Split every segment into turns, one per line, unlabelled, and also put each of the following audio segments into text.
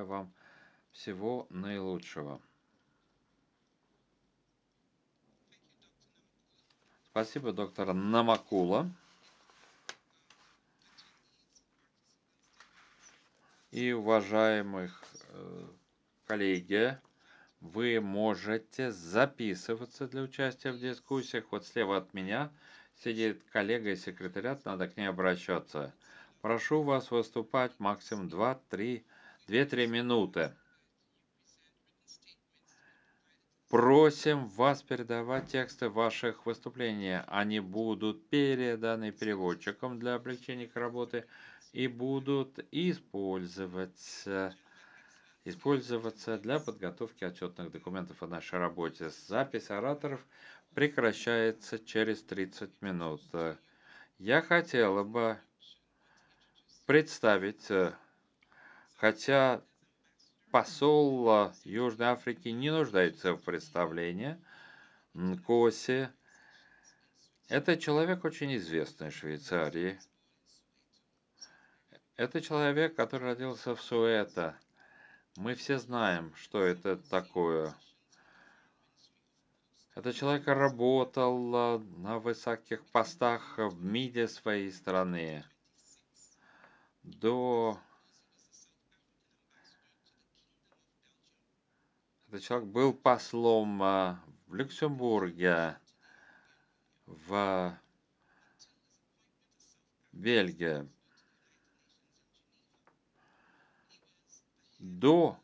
желаю вам всего наилучшего. Спасибо, доктор Намакула. И, уважаемых коллеги, вы можете записываться для участия в дискуссиях. Вот слева от меня сидит коллега из секретариата, надо к ней обращаться. Прошу вас выступать максимум 2-3 минуты. Просим вас передавать тексты ваших выступлений. Они будут переданы переводчикам для облегчения их работы и будут использоваться для подготовки отчетных документов о нашей работе. Запись ораторов прекращается через 30 минут. Я хотела бы представить, хотя посол Южной Африки не нуждается в представлении, Нкоси. Это человек очень известный в Швейцарии. Это человек, который родился в Суэто. Мы все знаем, что это такое. Этот человек работал на высоких постах в МИДе своей страны. Этот человек был послом в Люксембурге, в Бельгии. До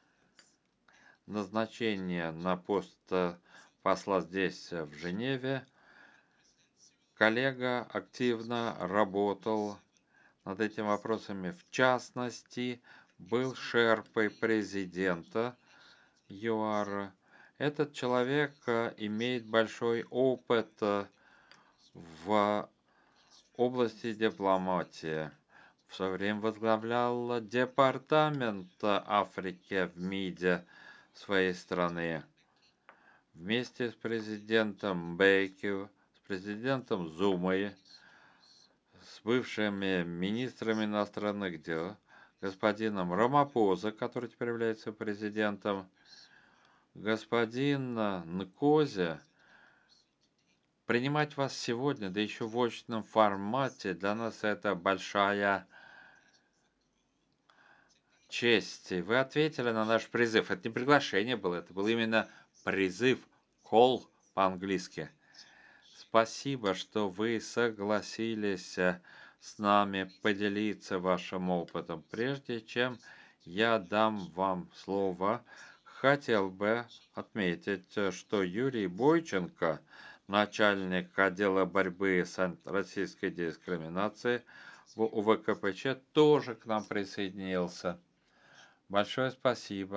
назначения на пост посла здесь, в Женеве, коллега активно работал над этими вопросами. В частности, был шерпой президента ЮАР. Этот человек имеет большой опыт в области дипломатии. В свое время возглавлял департамент Африки в МИДе своей страны. Вместе с президентом Бейки, с президентом Зумой, с бывшими министрами иностранных дел, господином Рамапоза, который теперь является президентом, господин Нкози, принимать вас сегодня, да еще в очном формате, для нас это большая честь. Вы ответили на наш призыв. Это не приглашение было, это был именно призыв, call по-английски. Спасибо, что вы согласились с нами поделиться вашим опытом. Прежде чем я дам вам слово, хотел бы отметить, что Юрий Бойченко, начальник отдела борьбы с российской дискриминацией в УВКПЧ, тоже к нам присоединился. Большое спасибо.